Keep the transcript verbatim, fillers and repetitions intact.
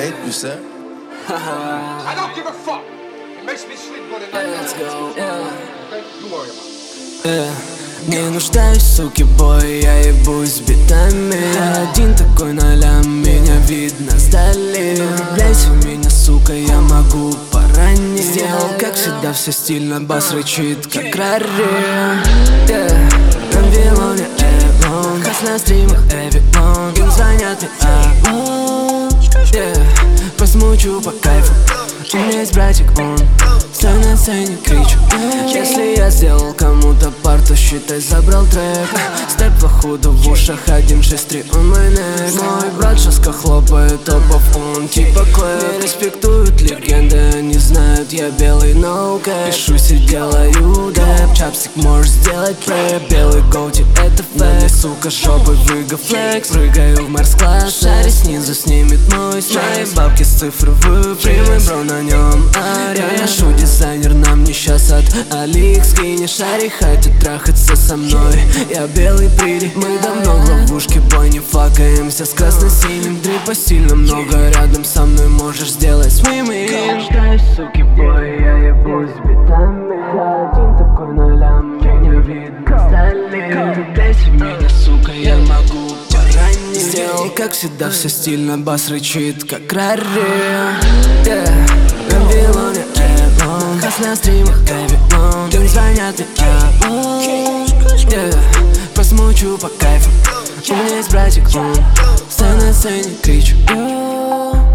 thank you, sir. I don't give a fuck. It makes me sleep good at night. Let's go, yeah. Okay? You worry about it. Yeah. Не нуждаюсь, суки, бой, я ебусь битами. Я один такой на лям, меня видно сдали. Влюбляйся в меня, сука, я могу поранить. Сделал, как всегда, все стильно, бас рычит, как Рари. Yeah. На Вилоне, Эвон, хас на стримах, Эвион. Им звонят мне, АОН. Yeah. Посмучу по кайфу. У меня есть братик, он стой на сцене, кричу. Если я сделал кому-то пар, то считай, забрал трек. Степ походу в ушах, один шесть три, он мой нек. Мой брат жестко хлопает топов, он типа клэп. Не респектуют легенды, они знают, я белый ноукэп. Пишусь и делаю дэп, чапстик можешь сделать прэп. Белый гоути, это фэк, сука, шопы выга флекс. Прыгаю в Марс-класс, шаре снизу снимет мой снайп. Бабки с цифры выпрямы, бро, на нем ария. Я ношу дизайнер, нам не щас от Алик. Скини шари, хотят трахаться со мной. Я белый прири, мы давно в ловушке, бой, не факаемся с красно-синим. Дрипа сильно много, рядом со мной можешь сделать свиминг. Не нуждаюсь, суки, бой, я ебусь битами. Я один такой на лям, меня видно сдали. Влюбляйся в меня, сука, я могу поранить. Сделал, как всегда, все стильно, бас рычит, как Рари. Yeah. На Вилоне, Эвон, хас на стримах, Эвион. Им звонят мне, АОН. Yeah. Посмучу по кайфу. У меня есть братик, он стой на сцене, кричу.